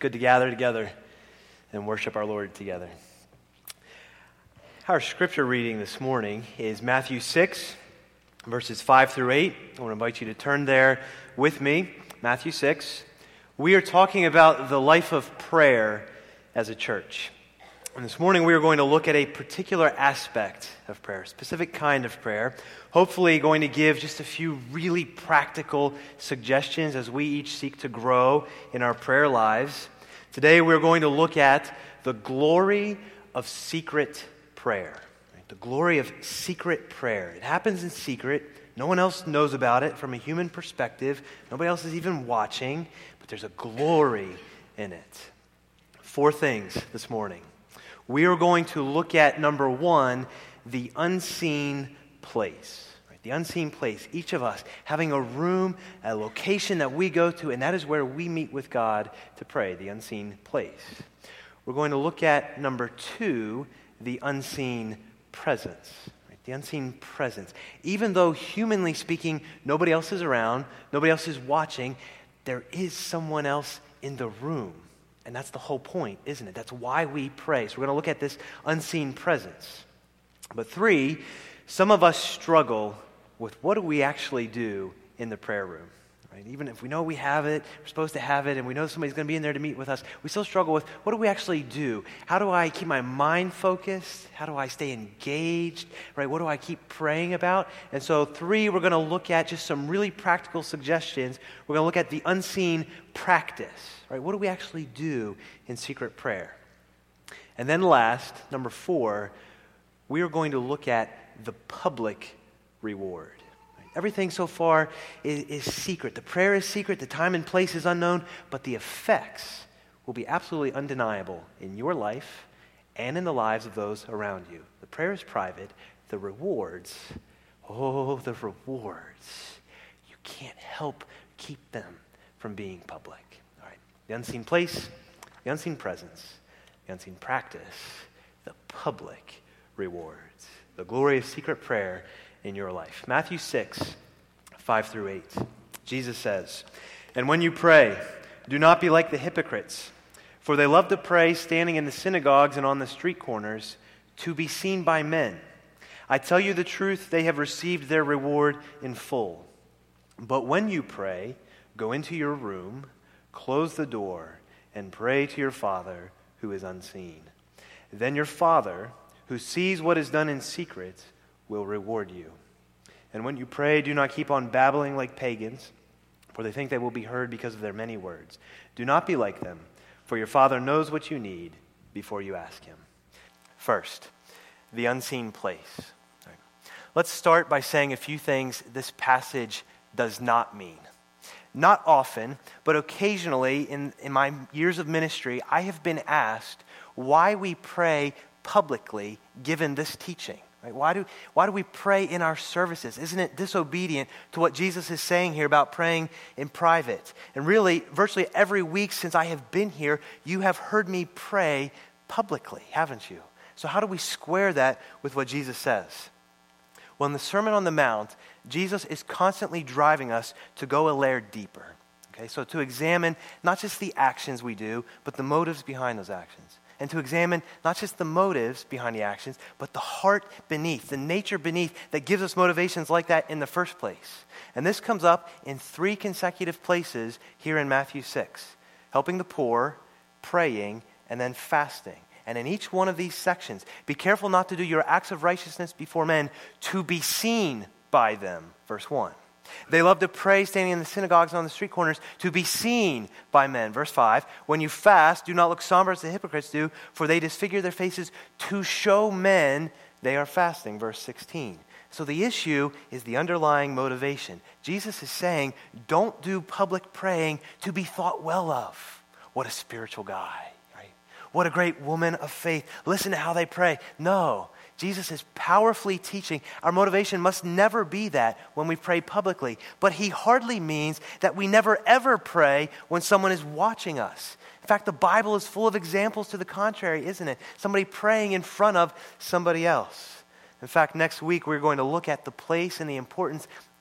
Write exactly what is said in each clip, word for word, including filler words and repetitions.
good to gather together and worship our Lord together. Our scripture reading this morning is Matthew six, verses five through eight. I want to invite you to turn there with me. Matthew six. We are talking about the life of prayer as a church. And this morning we are going to look at a particular aspect of prayer, a specific kind of prayer, hopefully going to give just a few really practical suggestions as we each seek to grow in our prayer lives. Today we're going to look at the glory of secret prayer. Right? The glory of secret prayer. It happens in secret. No one else knows about it from a human perspective. Nobody else is even watching, but there's a glory in it. Four things this morning. We are going to look at, number one, the unseen place. Right? The unseen place. Each of us having a room, a location that we go to, and that is where we meet with God to pray, the unseen place. We're going to look at, number two, the unseen presence. Right? The unseen presence. Even though, humanly speaking, nobody else is around, nobody else is watching, there is someone else in the room. And that's the whole point, isn't it? That's why we pray. So we're going to look at this unseen presence. But three, some of us struggle with what do we actually do in the prayer room, right? Even if we know we have it, we're supposed to have it, and we know somebody's going to be in there to meet with us, we still struggle with what do we actually do? How do I keep my mind focused? How do I stay engaged, right? What do I keep praying about? And so three, we're going to look at just some really practical suggestions. We're going to look at the unseen practice. Right, what do we actually do in secret prayer? And then last, number four, we are going to look at the public reward. Right? Everything so far is, is secret. The prayer is secret, the time and place is unknown, but the effects will be absolutely undeniable in your life and in the lives of those around you. The prayer is private. The rewards, oh, the rewards, you can't help keep them from being public. The unseen place, the unseen presence, the unseen practice, the public rewards, the glory of secret prayer in your life. Matthew six, five through eight. Jesus says, "And when you pray, do not be like the hypocrites, for they love to pray standing in the synagogues and on the street corners to be seen by men. I tell you the truth, they have received their reward in full. But when you pray, go into your room, close the door, and pray to your Father who is unseen. Then your Father, who sees what is done in secret, will reward you. And when you pray, do not keep on babbling like pagans, for they think they will be heard because of their many words. Do not be like them, for your Father knows what you need before you ask Him." First, the unseen place. Let's start by saying a few things this passage does not mean. Not often, but occasionally in, in my years of ministry, I have been asked why we pray publicly given this teaching. Right? Why do, why do we pray in our services? Isn't it disobedient to what Jesus is saying here about praying in private? And really, virtually every week since I have been here, you have heard me pray publicly, haven't you? So how do we square that with what Jesus says? Well, in the Sermon on the Mount, Jesus is constantly driving us to go a layer deeper. Okay, so to examine not just the actions we do, but the motives behind those actions. And to examine not just the motives behind the actions, but the heart beneath, the nature beneath that gives us motivations like that in the first place. And this comes up in three consecutive places here in Matthew six. Helping the poor, praying, and then fasting. And in each one of these sections, be careful not to do your acts of righteousness before men to be seen by them. Verse one. They love to pray standing in the synagogues and on the street corners to be seen by men. Verse five. When you fast, do not look somber as the hypocrites do, for they disfigure their faces to show men they are fasting. Verse sixteen. So the issue is the underlying motivation. Jesus is saying, don't do public praying to be thought well of. What a spiritual guy. What a great woman of faith. Listen to how they pray. No, Jesus is powerfully teaching our motivation must never be that when we pray publicly. But he hardly means that we never ever pray when someone is watching us. In fact, the Bible is full of examples to the contrary, isn't it? Somebody praying in front of somebody else. In fact, next week we're going to look at the place and the importance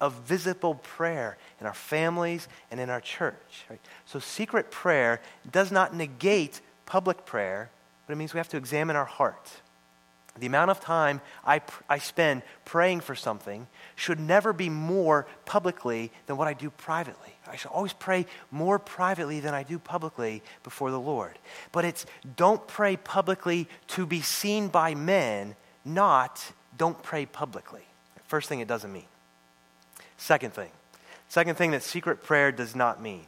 of visible prayer in our families and in our church. Right? So secret prayer does not negate public prayer, but it means we have to examine our heart. The amount of time I, pr- I spend praying for something should never be more publicly than what I do privately. I should always pray more privately than I do publicly before the Lord. But it's don't pray publicly to be seen by men, not don't pray publicly. First thing it doesn't mean. Second thing. Second thing that secret prayer does not mean.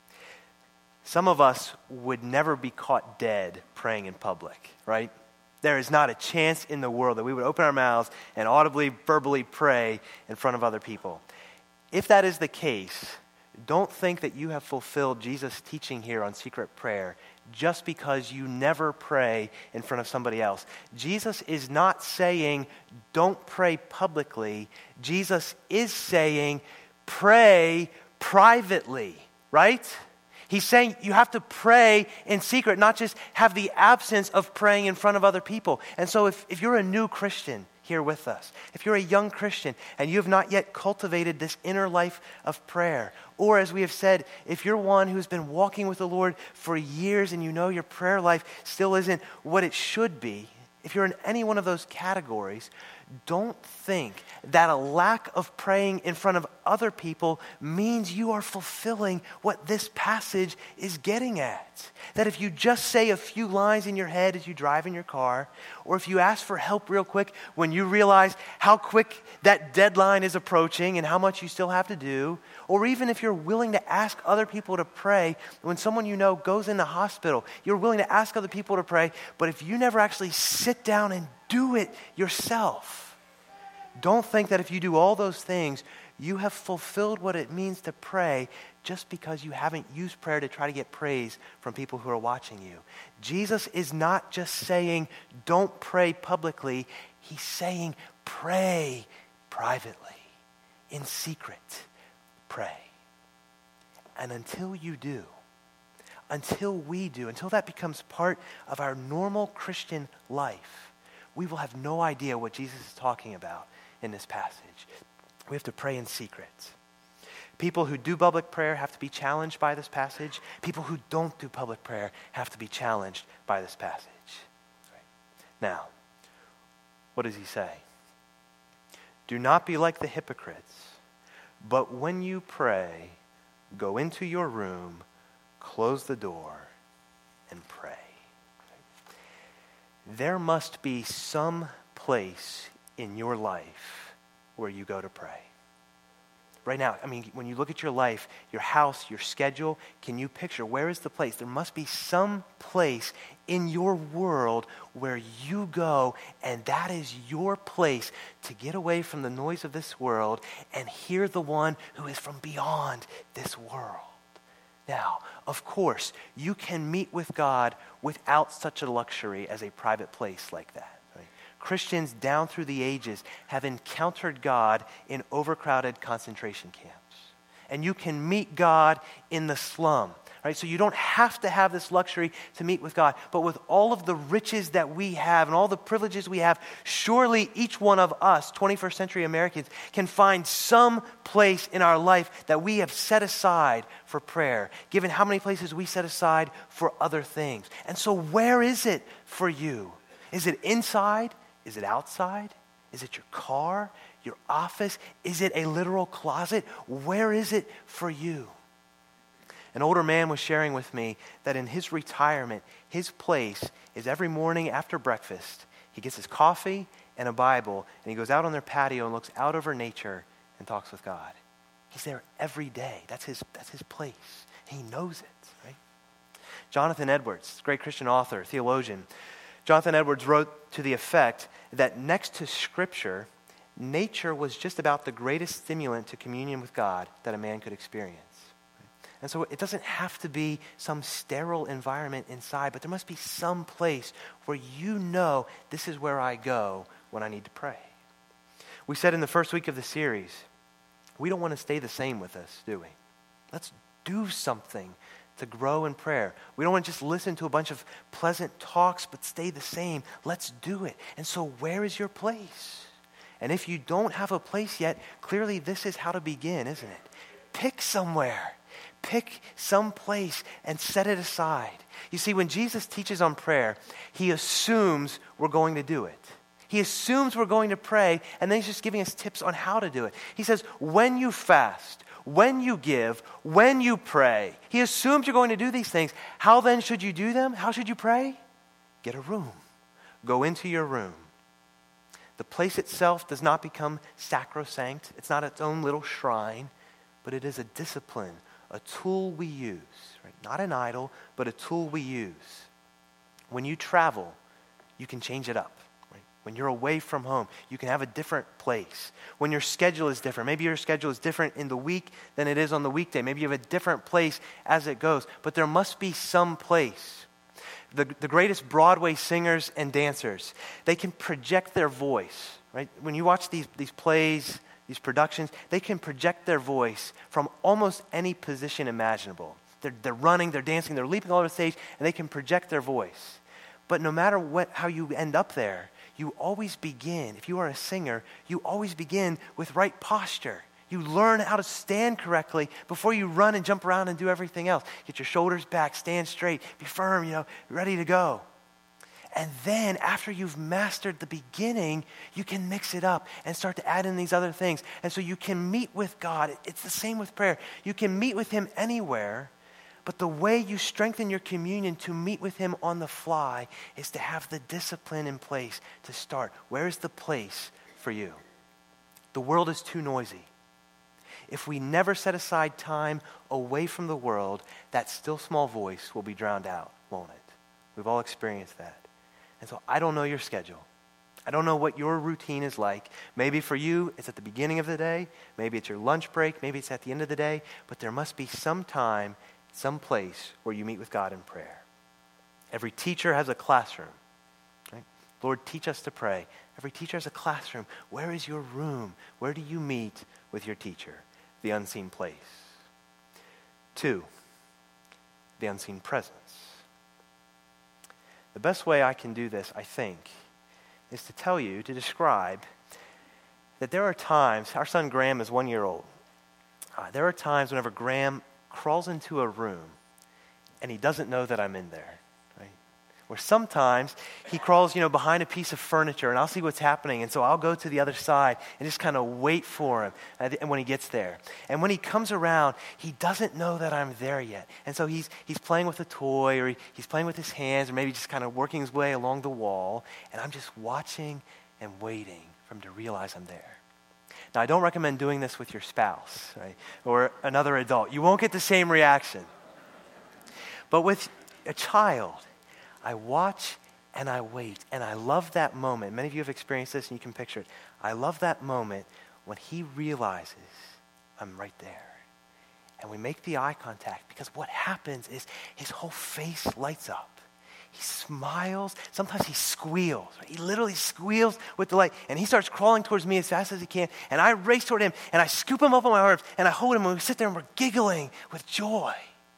Some of us would never be caught dead praying in public, right? There is not a chance in the world that we would open our mouths and audibly, verbally pray in front of other people. If that is the case, don't think that you have fulfilled Jesus' teaching here on secret prayer just because you never pray in front of somebody else. Jesus is not saying don't pray publicly. Jesus is saying pray privately, right? He's saying you have to pray in secret, not just have the absence of praying in front of other people. And so if, if you're a new Christian here with us, if you're a young Christian and you have not yet cultivated this inner life of prayer, or as we have said, if you're one who's been walking with the Lord for years and you know your prayer life still isn't what it should be, if you're in any one of those categories, don't think that a lack of praying in front of other people means you are fulfilling what this passage is getting at. That if you just say a few lines in your head as you drive in your car, or if you ask for help real quick when you realize how quick that deadline is approaching and how much you still have to do, or even if you're willing to ask other people to pray when someone you know goes in the hospital, you're willing to ask other people to pray, but if you never actually sit down and do it yourself, don't think that if you do all those things, you have fulfilled what it means to pray just because you haven't used prayer to try to get praise from people who are watching you. Jesus is not just saying, don't pray publicly. He's saying, pray privately, in secret. Pray. And until you do, until we do, until that becomes part of our normal Christian life, we will have no idea what Jesus is talking about in this passage. We have to pray in secret. People who do public prayer have to be challenged by this passage. People who don't do public prayer have to be challenged by this passage. Right. Now, what does he say? Do not be like the hypocrites, but when you pray, go into your room, close the door, and pray. There must be some place in your life where you go to pray. Right now, I mean, when you look at your life, your house, your schedule, can you picture where is the place? There must be some place in your world where you go, and that is your place to get away from the noise of this world and hear the one who is from beyond this world. Now, of course, you can meet with God without such a luxury as a private place like that. Right? Christians down through the ages have encountered God in overcrowded concentration camps. And you can meet God in the slum. Right? So you don't have to have this luxury to meet with God. But with all of the riches that we have and all the privileges we have, surely each one of us, twenty-first century Americans, can find some place in our life that we have set aside for prayer, given how many places we set aside for other things. And so where is it for you? Is it inside? Is it outside? Is it your car? Your office? Is it a literal closet? Where is it for you? An older man was sharing with me that in his retirement, his place is every morning after breakfast, he gets his coffee and a Bible, and he goes out on their patio and looks out over nature and talks with God. He's there every day. That's his, that's his place. He knows it, right? Jonathan Edwards, great Christian author, theologian, Jonathan Edwards wrote to the effect that next to Scripture, nature was just about the greatest stimulant to communion with God that a man could experience. And so it doesn't have to be some sterile environment inside, but there must be some place where you know this is where I go when I need to pray. We said in the first week of the series, we don't want to stay the same with this, do we? Let's do something to grow in prayer. We don't want to just listen to a bunch of pleasant talks, but stay the same. Let's do it. And so where is your place? And if you don't have a place yet, clearly this is how to begin, isn't it? Pick somewhere. Pick some place and set it aside. You see, when Jesus teaches on prayer, he assumes we're going to do it. He assumes we're going to pray, and then he's just giving us tips on how to do it. He says, when you fast, when you give, when you pray, he assumes you're going to do these things. How then should you do them? How should you pray? Get a room. Go into your room. The place itself does not become sacrosanct. It's not its own little shrine, but it is a discipline, a tool we use, right? Not an idol, but a tool we use. When you travel, you can change it up. Right? When you're away from home, you can have a different place. When your schedule is different, maybe your schedule is different in the week than it is on the weekday. Maybe you have a different place as it goes, but there must be some place. The, the greatest Broadway singers and dancers, they can project their voice, right? When you watch these, these plays, these productions, they can project their voice from almost any position imaginable. They're, they're running, they're dancing, they're leaping all over the stage, and they can project their voice. But no matter what, how you end up there, you always begin, if you are a singer, you always begin with right posture. You learn how to stand correctly before you run and jump around and do everything else. Get your shoulders back, stand straight, be firm, you know, ready to go. And then after you've mastered the beginning, you can mix it up and start to add in these other things. And so you can meet with God. It's the same with prayer. You can meet with him anywhere, but the way you strengthen your communion to meet with him on the fly is to have the discipline in place to start. Where is the place for you? The world is too noisy. If we never set aside time away from the world, that still small voice will be drowned out, won't it? We've all experienced that. And so I don't know your schedule. I don't know what your routine is like. Maybe for you, it's at the beginning of the day. Maybe it's your lunch break. Maybe it's at the end of the day. But there must be some time, some place where you meet with God in prayer. Every teacher has a classroom. Right? Lord, teach us to pray. Every teacher has a classroom. Where is your room? Where do you meet with your teacher? The unseen place. Two, the unseen presence. The best way I can do this, I think, is to tell you, to describe that there are times, our son Graham is one year old. Uh, there are times whenever Graham crawls into a room and he doesn't know that I'm in there. Or sometimes he crawls, you know, behind a piece of furniture and I'll see what's happening. And so I'll go to the other side and just kind of wait for him and when he gets there. And when he comes around, he doesn't know that I'm there yet. And so he's he's playing with a toy or he, he's playing with his hands or maybe just kind of working his way along the wall. And I'm just watching and waiting for him to realize I'm there. Now, I don't recommend doing this with your spouse, right? Or another adult. You won't get the same reaction. But with a child, I watch and I wait, and I love that moment. Many of you have experienced this, and you can picture it. I love that moment when he realizes I'm right there. And we make the eye contact, because what happens is his whole face lights up. He smiles. Sometimes he squeals. Right? He literally squeals with delight, and he starts crawling towards me as fast as he can, and I race toward him, and I scoop him up on my arms, and I hold him, and we sit there, and we're giggling with joy.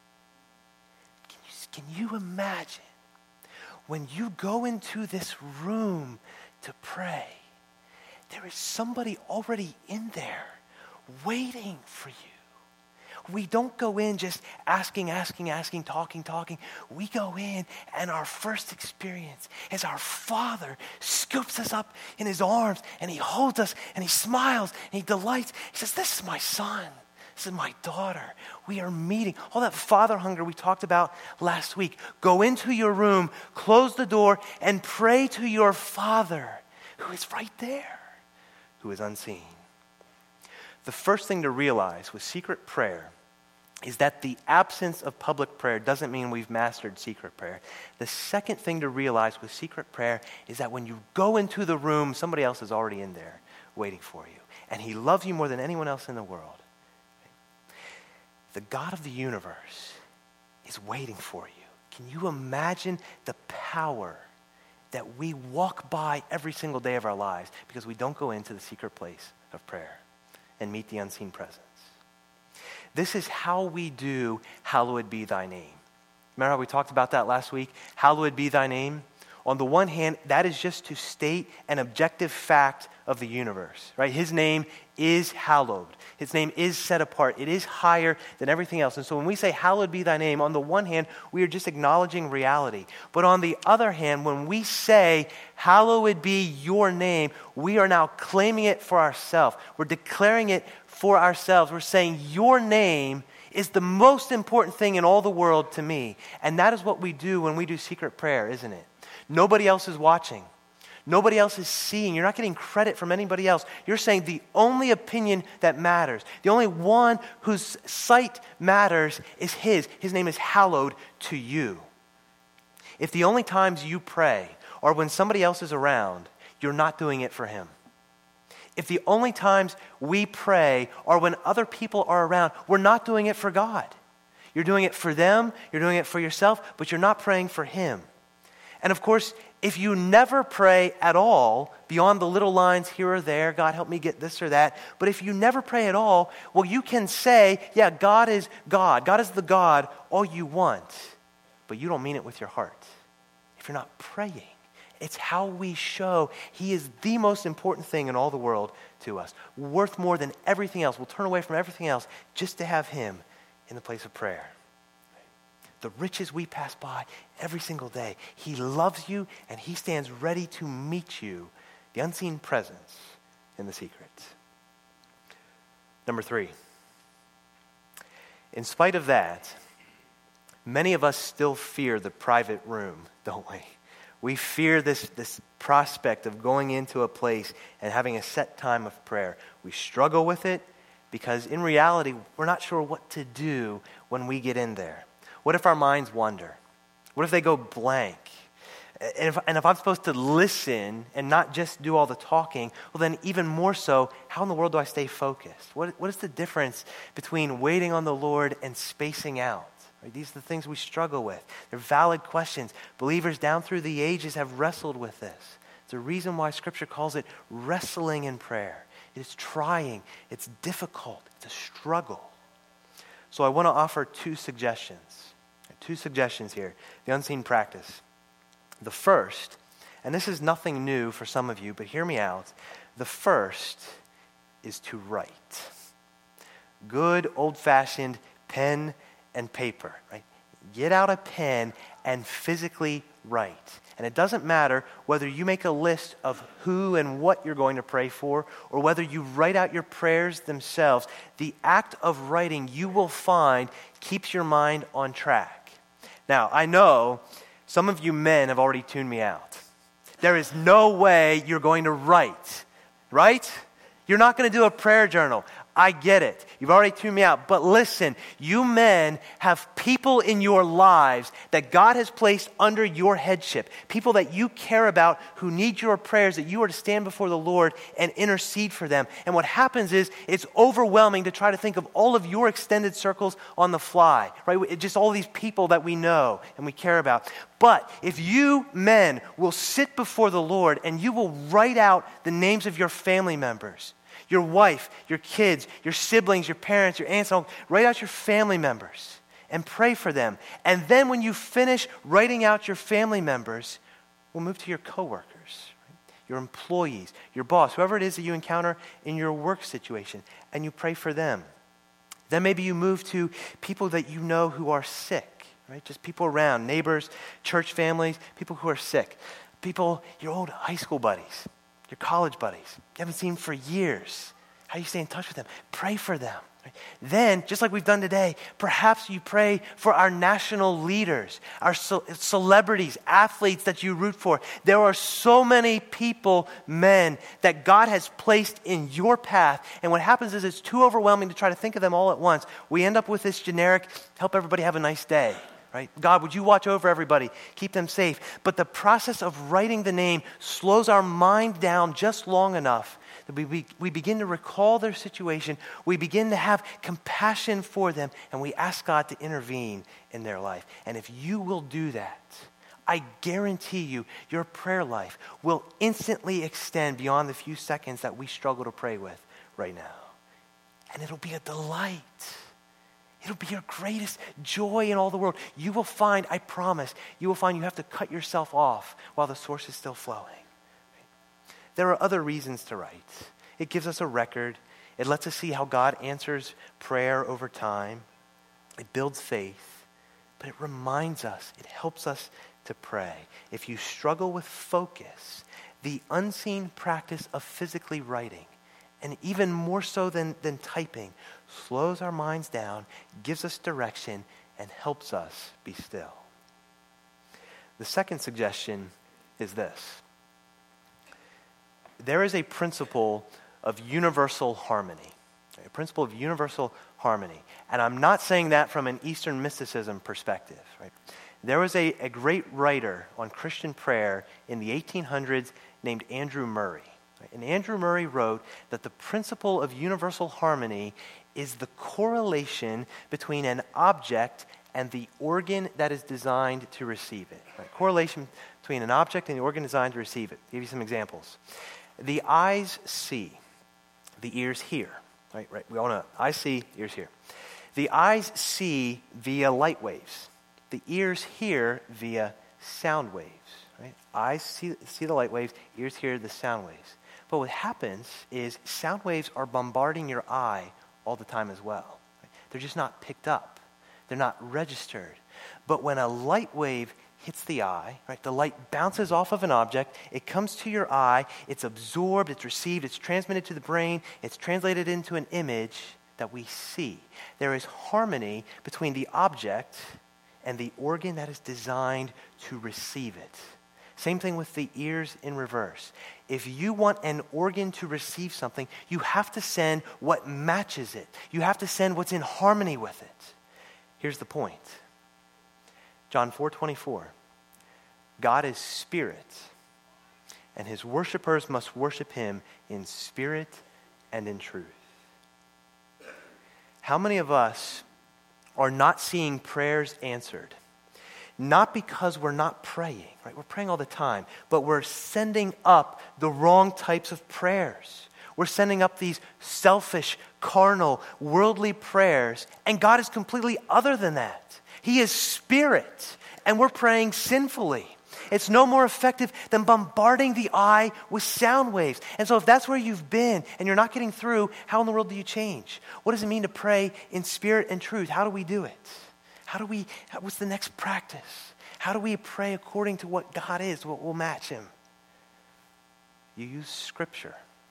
Can you, can you imagine? When you go into this room to pray, there is somebody already in there waiting for you. We don't go in just asking, asking, asking, talking, talking. We go in and our first experience is our Father scoops us up in his arms and he holds us and he smiles and he delights. He says, "This is my son. This is my daughter." We are meeting. All that father hunger we talked about last week. Go into your room, close the door, and pray to your Father who is right there, who is unseen. The first thing to realize with secret prayer is that the absence of public prayer doesn't mean we've mastered secret prayer. The second thing to realize with secret prayer is that when you go into the room, somebody else is already in there waiting for you. And he loves you more than anyone else in the world. The God of the universe is waiting for you. Can you imagine the power that we walk by every single day of our lives because we don't go into the secret place of prayer and meet the unseen presence? This is how we do hallowed be thy name. Remember how we talked about that last week? Hallowed be thy name. On the one hand, that is just to state an objective fact of the universe, right? His name is hallowed. His name is set apart. It is higher than everything else. And so when we say, hallowed be thy name, on the one hand, we are just acknowledging reality. But on the other hand, when we say, hallowed be your name, we are now claiming it for ourselves. We're declaring it for ourselves. We're saying, your name is the most important thing in all the world to me. And that is what we do when we do secret prayer, isn't it? Nobody else is watching. Nobody else is seeing. You're not getting credit from anybody else. You're saying the only opinion that matters, the only one whose sight matters is his. His name is hallowed to you. If the only times you pray are when somebody else is around, you're not doing it for him. If the only times we pray are when other people are around, we're not doing it for God. You're doing it for them, you're doing it for yourself, but you're not praying for him. And of course, if you never pray at all, beyond the little lines here or there, God help me get this or that, but if you never pray at all, well, you can say, yeah, God is God. God is the God all you want, but you don't mean it with your heart. If you're not praying, it's how we show he is the most important thing in all the world to us, worth more than everything else. We'll turn away from everything else just to have him in the place of prayer. The riches we pass by every single day. He loves you and he stands ready to meet you, the unseen presence in the secret. Number three, in spite of that, many of us still fear the private room, don't we? We fear this, this prospect of going into a place and having a set time of prayer. We struggle with it because in reality, we're not sure what to do when we get in there. What if our minds wander? What if they go blank? And if, and if I'm supposed to listen and not just do all the talking, well then even more so, how in the world do I stay focused? What, what is the difference between waiting on the Lord and spacing out? Right? These are the things we struggle with. They're valid questions. Believers down through the ages have wrestled with this. It's a reason why Scripture calls it wrestling in prayer. It is trying. It's difficult. It's a struggle. So I want to offer two suggestions. Two suggestions here. The unseen practice. The first, and this is nothing new for some of you, but hear me out. The first is to write. Good old-fashioned pen and paper, right? Get out a pen and physically write. And it doesn't matter whether you make a list of who and what you're going to pray for or whether you write out your prayers themselves. The act of writing, you will find, keeps your mind on track. Now, I know some of you men have already tuned me out. There is no way you're going to write, right? You're not going to do a prayer journal. I get it. You've already tuned me out. But listen, you men have people in your lives that God has placed under your headship. People that you care about who need your prayers, that you are to stand before the Lord and intercede for them. And what happens is it's overwhelming to try to think of all of your extended circles on the fly, right? Just all these people that we know and we care about. But if you men will sit before the Lord and you will write out the names of your family members, your wife, your kids, your siblings, your parents, your aunts, and uncles, write out your family members and pray for them. And then when you finish writing out your family members, we'll move to your coworkers, right? Your employees, your boss, whoever it is that you encounter in your work situation, and you pray for them. Then maybe you move to people that you know who are sick, right? Just people around, neighbors, church families, people who are sick. People, your old high school buddies, your college buddies, you haven't seen for years. How do you stay in touch with them? Pray for them. Right? Then, just like we've done today, perhaps you pray for our national leaders, our ce- celebrities, athletes that you root for. There are so many people, men, that God has placed in your path. And what happens is it's too overwhelming to try to think of them all at once. We end up with this generic, help everybody have a nice day. Right? God, would you watch over everybody? Keep them safe. But the process of writing the name slows our mind down just long enough that we, we, we begin to recall their situation. We begin to have compassion for them, and we ask God to intervene in their life. And if you will do that, I guarantee you, your prayer life will instantly extend beyond the few seconds that we struggle to pray with right now. And it'll be a delight. It'll be your greatest joy in all the world. You will find, I promise, you will find you have to cut yourself off while the source is still flowing. There are other reasons to write. It gives us a record. It lets us see how God answers prayer over time. It builds faith, but it reminds us, it helps us to pray. If you struggle with focus, the unseen practice of physically writing, and even more so than, than typing, slows our minds down, gives us direction, and helps us be still. The second suggestion is this. There is a principle of universal harmony, a principle of universal harmony. And I'm not saying that from an Eastern mysticism perspective. Right? There was a, a great writer on Christian prayer in the eighteen hundreds named Andrew Murray. Right? And Andrew Murray wrote that the principle of universal harmony is the correlation between an object and the organ that is designed to receive it. Right? Correlation between an object and the organ designed to receive it. I'll give you some examples. The eyes see, the ears hear. Right, right. We all know eyes see, ears hear. The eyes see via light waves. The ears hear via sound waves. Right? Eyes see, see the light waves, ears hear the sound waves. But what happens is sound waves are bombarding your eye all the time as well. Right? They're just not picked up. They're not registered. But when a light wave hits the eye, right? The light bounces off of an object, it comes to your eye, it's absorbed, it's received, it's transmitted to the brain, it's translated into an image that we see. There is harmony between the object and the organ that is designed to receive it. Same thing with the ears in reverse. If you want an organ to receive something, you have to send what matches it. You have to send what's in harmony with it. Here's the point. John four twenty-four. God is spirit, and his worshipers must worship him in spirit and in truth. How many of us are not seeing prayers answered? Not because we're not praying, right? We're praying all the time, but we're sending up the wrong types of prayers. We're sending up these selfish, carnal, worldly prayers, and God is completely other than that. He is spirit, and we're praying sinfully. It's no more effective than bombarding the eye with sound waves. And so if that's where you've been and you're not getting through, how in the world do you change? What does it mean to pray in spirit and truth? How do we do it? How do we, what's the next practice? How do we pray according to what God is, what will match him? You use Scripture.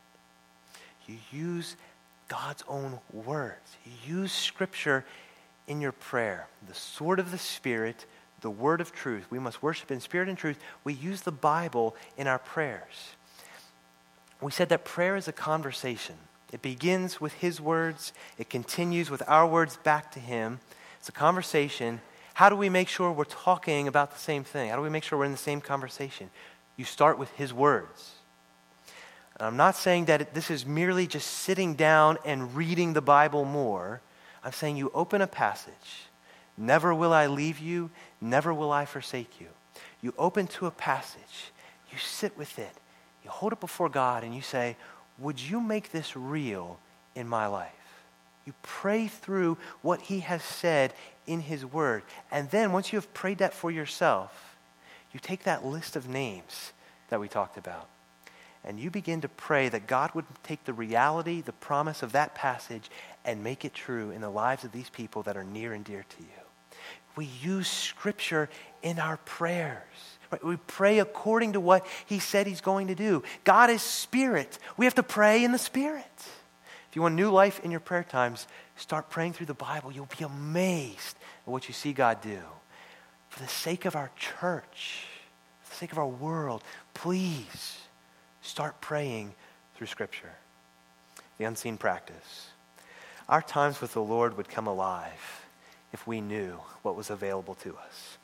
You use God's own words. You use Scripture in your prayer. The sword of the Spirit, the word of truth. We must worship in spirit and truth. We use the Bible in our prayers. We said that prayer is a conversation. It begins with his words. It continues with our words back to him. It's a conversation. How do we make sure we're talking about the same thing? How do we make sure we're in the same conversation? You start with his words. And I'm not saying that it, this is merely just sitting down and reading the Bible more. I'm saying you open a passage. Never will I leave you, never will I forsake you. You open to a passage, you sit with it, you hold it before God and you say, would you make this real in my life? You pray through what he has said in his word. And then once you have prayed that for yourself, you take that list of names that we talked about and you begin to pray that God would take the reality, the promise of that passage and make it true in the lives of these people that are near and dear to you. We use Scripture in our prayers. Right? We pray according to what he said he's going to do. God is spirit. We have to pray in the Spirit. If you want new life in your prayer times, start praying through the Bible. You'll be amazed at what you see God do. For the sake of our church, for the sake of our world, please start praying through Scripture. The unseen practice. Our times with the Lord would come alive if we knew what was available to us.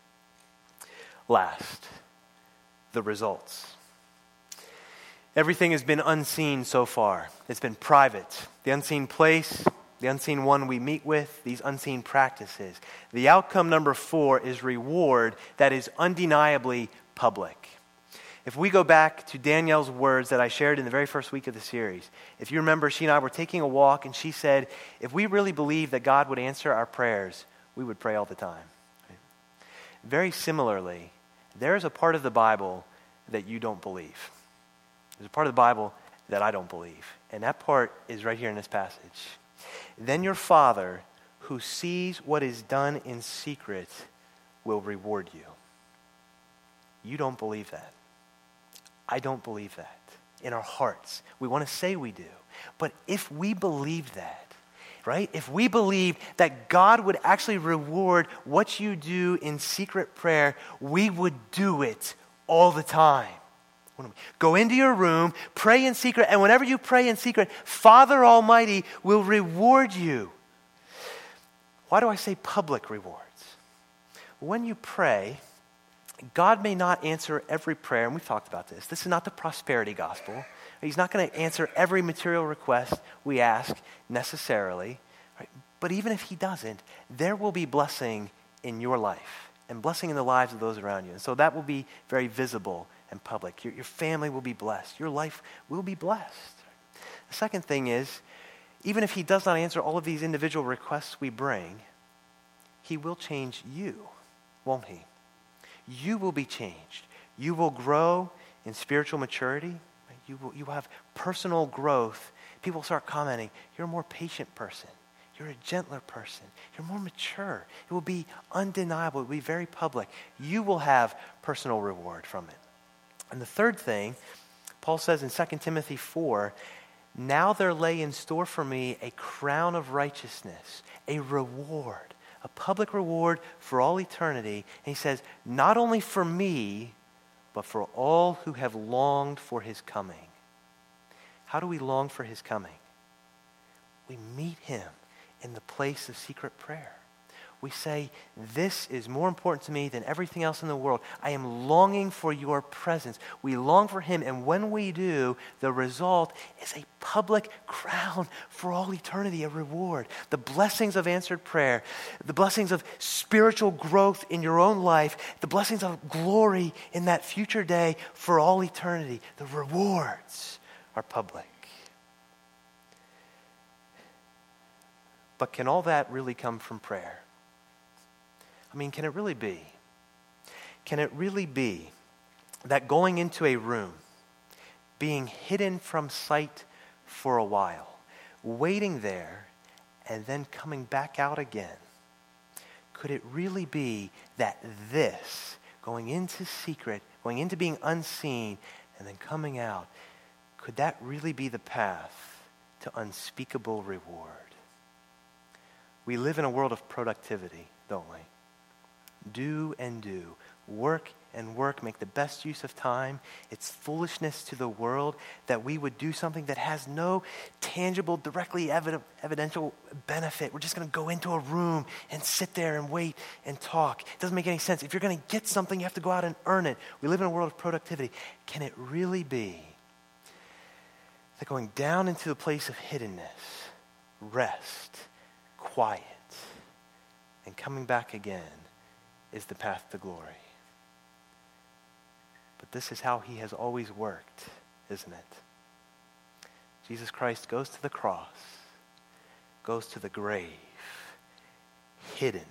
Last, the results. Everything has been unseen so far. It's been private. The unseen place, the unseen one we meet with, these unseen practices. The outcome number four is reward that is undeniably public. If we go back to Danielle's words that I shared in the very first week of the series, if you remember, she and I were taking a walk, and she said, if we really believed that God would answer our prayers, we would pray all the time. Right? Very similarly, there's a part of the Bible that you don't believe. There's a part of the Bible that I don't believe, and that part is right here in this passage. Then your Father, who sees what is done in secret, will reward you. You don't believe that. I don't believe that. In our hearts, we want to say we do. But if we believe that, right? If we believe that God would actually reward what you do in secret prayer, we would do it all the time. Go into your room, pray in secret, and whenever you pray in secret, Father Almighty will reward you. Why do I say public rewards? When you pray, God may not answer every prayer, and we've talked about this. This is not the prosperity gospel. He's not going to answer every material request we ask necessarily. Right? But even if he doesn't, there will be blessing in your life and blessing in the lives of those around you. And so that will be very visible and public. Your, your family will be blessed. Your life will be blessed. The second thing is, even if he does not answer all of these individual requests we bring, he will change you, won't he? You will be changed. You will grow in spiritual maturity. You will, you will have personal growth. People start commenting, you're a more patient person. You're a gentler person. You're more mature. It will be undeniable. It will be very public. You will have personal reward from it. And the third thing, Paul says in Second Timothy four, now there lay in store for me a crown of righteousness, a reward, a public reward for all eternity. And he says, not only for me, but for all who have longed for his coming. How do we long for his coming? We meet him in the place of secret prayer. We say, this is more important to me than everything else in the world. I am longing for your presence. We long for him, and when we do, the result is a public crown for all eternity, a reward. The blessings of answered prayer, the blessings of spiritual growth in your own life, the blessings of glory in that future day for all eternity. The rewards are public. But can all that really come from prayer? I mean, can it really be? Can it really be that going into a room, being hidden from sight for a while, waiting there, and then coming back out again, could it really be that this, going into secret, going into being unseen, and then coming out, could that really be the path to unspeakable reward? We live in a world of productivity, don't we? Do and do. Work and work. Make the best use of time. It's foolishness to the world that we would do something that has no tangible, directly evident, evidential benefit. We're just going to go into a room and sit there and wait and talk. It doesn't make any sense. If you're going to get something, you have to go out and earn it. We live in a world of productivity. Can it really be that going down into the place of hiddenness, rest, quiet, and coming back again is the path to glory? But this is how he has always worked, isn't it? Jesus Christ goes to the cross, goes to the grave, hidden,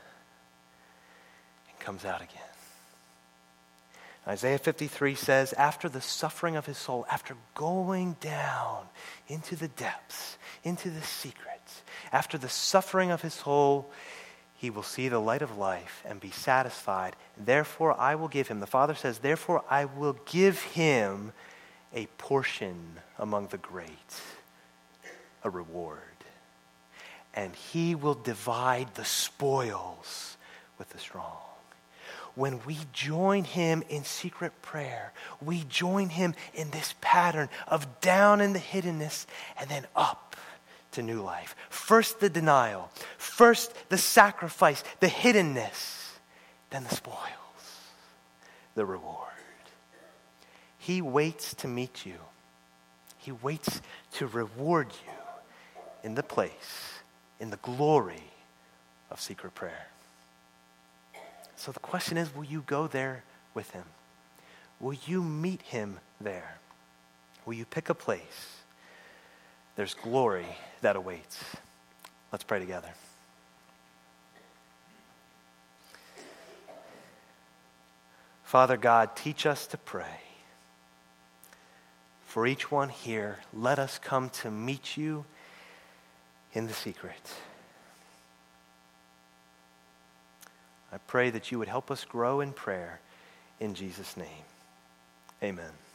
and comes out again. Isaiah fifty-three says, after the suffering of his soul, after going down into the depths, into the secrets, after the suffering of his soul, he will see the light of life and be satisfied. Therefore, I will give him, the Father says, therefore I will give him a portion among the great, a reward. And he will divide the spoils with the strong. When we join him in secret prayer, we join him in this pattern of down in the hiddenness and then up to new life. First the denial, first the sacrifice, the hiddenness, then the spoils, the reward. He waits to meet you. He waits to reward you in the place, in the glory of secret prayer. So the question is, will you go there with him? will you meet him there? Will you pick a place? There's glory that awaits. Let's pray together. Father God, teach us to pray. For each one here, let us come to meet you in the secret. I pray that you would help us grow in prayer in Jesus' name. Amen.